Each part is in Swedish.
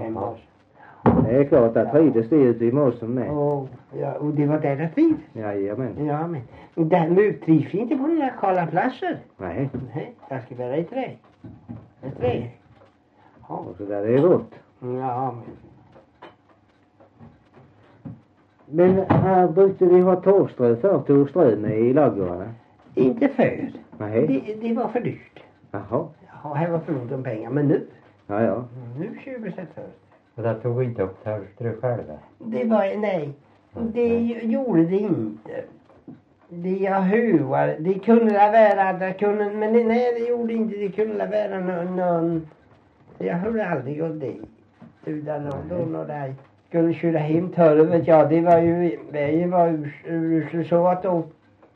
hemma hos. Det är klart att trivdes det ute i mossen med. Ja, och det var där det trivdes. Jajamän. Ja, men däremot trivs vi inte på några kalla platser. Nej. Nej, där ska vara ett trä. Ett trä. Ja. Och så där är gott. Ja, Men här brukade vi ha torrströ för torrströ med i ladugårdarna. inte för. Nej. Det var för dyrt. Jaha. Ja, här var för ont om pengar, men nu. Ja. Nu köper det för. Och där tog vi inte upp torrströ själva. Det var, nej. Det gjorde det inte. Det hövar, det kunde det vara, det kunde, men nej, det gjorde inte, det kunde det vara någon, jag hörde aldrig om det. Utan då där skulle köra hem törvet, ja det var ju, så att då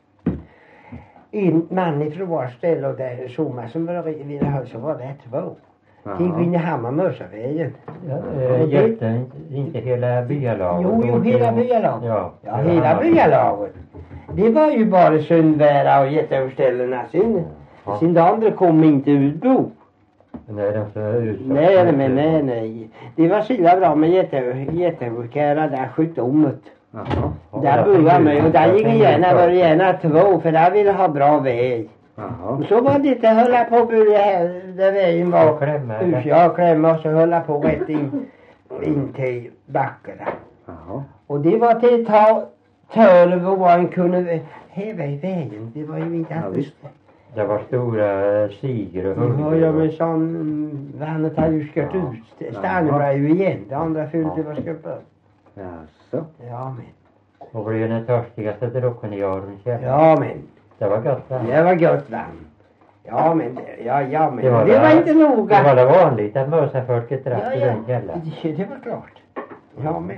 en man ifrån var ställe och där sommar som ville ha så var det två. Till Vinnehammar Mörsavägen. Hjälpte inte hela byalaget? Jo, hela byalaget. Ja, hela byalaget. Det var ju bara Sundvära och jätteöverställena. Sin andra kom inte utbo. Nej, de så utsatt. Nej. Det var så bra med jätteöverkära där sjukdomet. Jaha. Där började man och där gick gärna två för där ville ha bra väg. Jaha. Så var det inte hölla på där vägen var. Klämma och så hölla på rätt in till backarna. Jaha. Och det var till att ta törv och vad en kunde häva i vägen. Det var ju inte alls. Det var stora siger och hundar. Ja, men sån vattnet hade ju skört ut. Stannet var ju igen. Det andra fyllde var skört upp. Jaså. Ja, men. Och blev den törstigaste drucken i Aronskäll. Ja, men. Det var gott va? Det var gott vatten. Ja, men. Men. Det var inte noga. Det var det vanligt att mösafolket drack i den källan. Det var klart. Ja, men.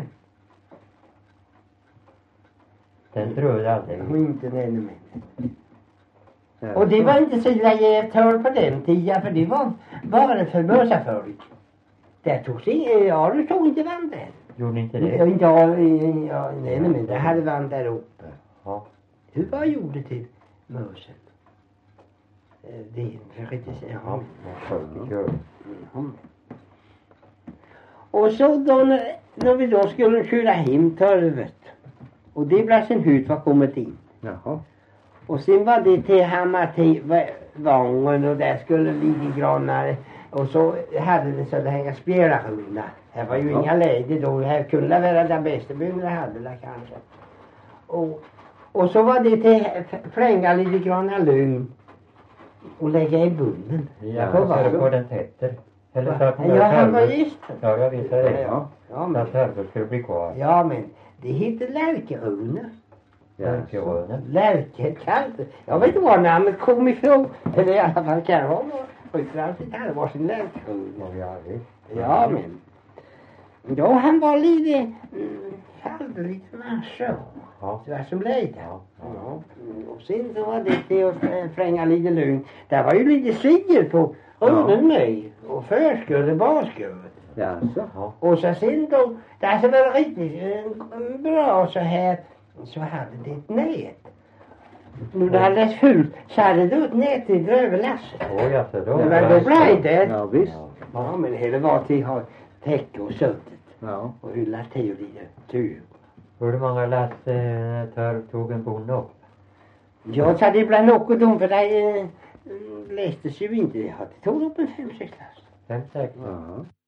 Den tror jag aldrig. Och inte den med. Och det var inte så illa tål på den tiden, för det var bara för mösafolk. Där tog sig, du tog inte vann där. Gjorde inte det? Nej, men det hade vann där uppe. Ja. Hur var gjorde till mösen? Det är för inte säga. Och så då när vi då skulle köra hem törvet. Och det blev sin hut var kommit in. Jaha. Och sen var det till Hammar till Vången och där skulle lite grannar. Och så hade det så det hänga spjälahundar. Det var ju inga läger då. Det här kunde vara det bästa byn det hade det kanske. Och så var det till flänga lite grannar lugn. Och lägga i bunnen. Ja, så det på den tätter. Eller så att han var gisten. Ja, jag vet det. Ja, men. Att törvet skulle bli kvar. Ja, men det heter lärkerunor. Lärkerkallt. Jag vet inte var namnet kom ifrån. Eller i alla fall kan det vara det hade var sin lärkerunor. Ja, men. Då han var lite fallde lite marscher. Ja. Det var som lejde. Ja. Och sen så var det till att fränga lite lugnt. Det var ju lite siger på runnen med. Och förskull och barskull. Jaså. Och så sen då, det som var riktigt bra så här, så hade det ett nät. Nu det hade det fult så hade det ett nät till drövelasset. Ja, så då. Det var då blev det. Ja, visst. Ja, men hela var till att ha täcke och suttit. Ja. Och hylla till och lite tur. Hur många lass törv tog en bonde upp? Ja, så det blev något om för det lästes ju inte. Jag hade tagit upp en 5-6 lass. 5-6? Ja.